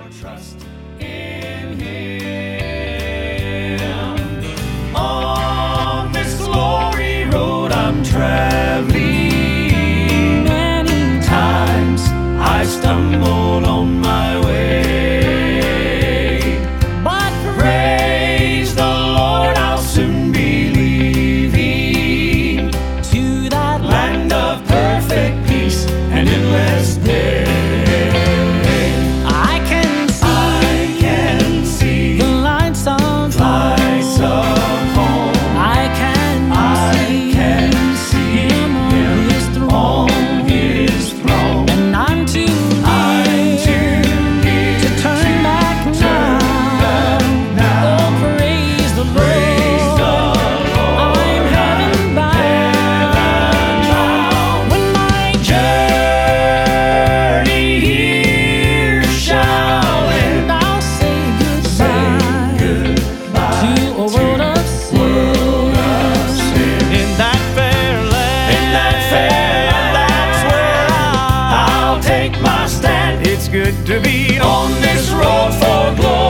trust in Him. On this glory road I'm traveling, many times I stumbled on my way, but praise the Lord, I'll soon be leaving to that land of perfect peace and endless day. It's good to be on this road for glory.